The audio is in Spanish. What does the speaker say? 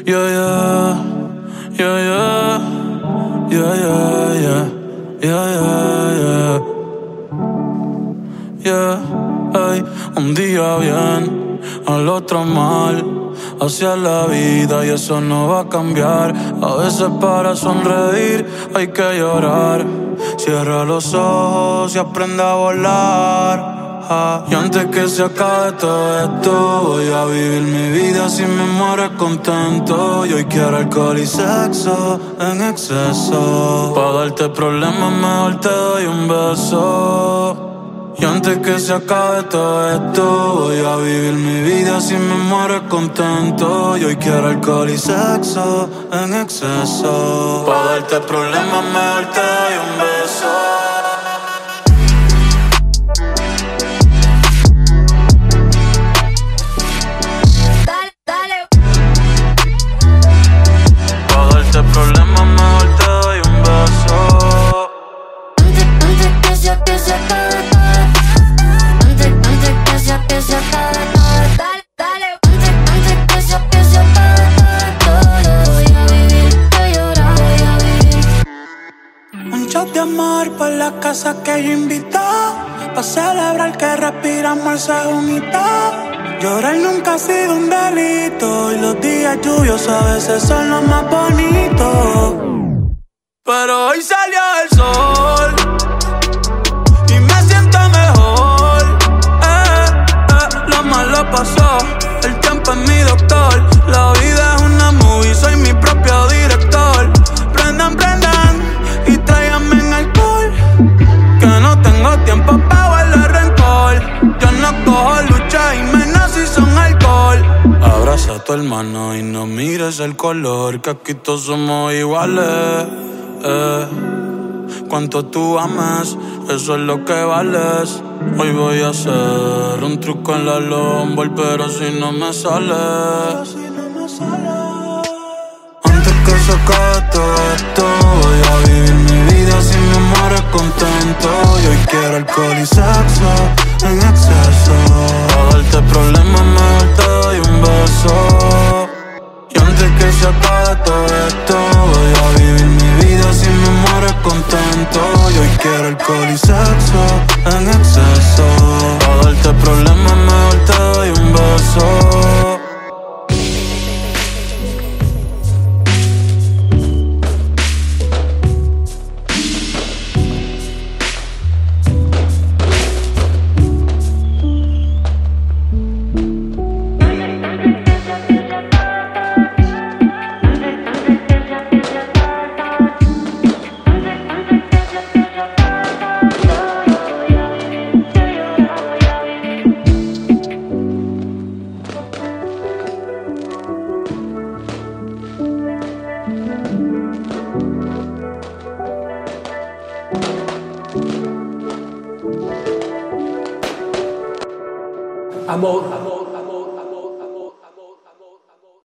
Yeah, yeah, yeah, yeah, yeah, yeah, yeah, yeah, yeah, yeah, yeah, ay, un día bien, al otro mal, hacia la vida y eso no va a cambiar. A veces para sonreír hay que llorar. Cierra los ojos y aprende a volar. Y antes que se acabe todo esto, voy a vivir mi vida sin me muero contento. Y hoy quiero alcohol y sexo en exceso. Pa' darte problemas mejor te doy un beso. Y antes que se acabe todo esto, voy a vivir mi vida sin me muero contento. Y hoy quiero alcohol y sexo en exceso. Pa' darte problemas mejor te doy un beso. Problemas, mejor te doy un beso. Antes que se acabe todo. Antes que se acabe todo. Dale. Antes que se acabe todo. Voy a vivir, voy a llorar, voy a vivir. Un shot de amor por la casa que yo invito, pa' celebrar que respiramos el segundito. Llorar nunca ha sido un delito y los días lluviosos a veces son los más bonitos. Pero hoy salió el sol y me siento mejor. Lo malo pasó, el tiempo es mi doctor. La vida es una movie, soy mi propio director. Prendan y tráiganme en alcohol, que no tengo tiempo pa' guardar rencor. Yo no cojo lucha y menos si son alcohol. Abraza a tu hermano y no mires el color, que aquí todos somos iguales. Cuanto tú ames, eso es lo que vales. Hoy voy a hacer un truco en la lomboard, pero si no me sale. Antes que se acabe todo esto, voy a vivir mi vida sin me muero contento. Y hoy quiero alcohol y sexo en exceso. Pa' darte problemas mejor te doy un beso. Y antes que se acabe todo esto, voy a vivir mi vida sin me muero contento. Y hoy quiero alcohol y sexo en exceso. Pa' darte problemas mejor te doy un beso. Amor.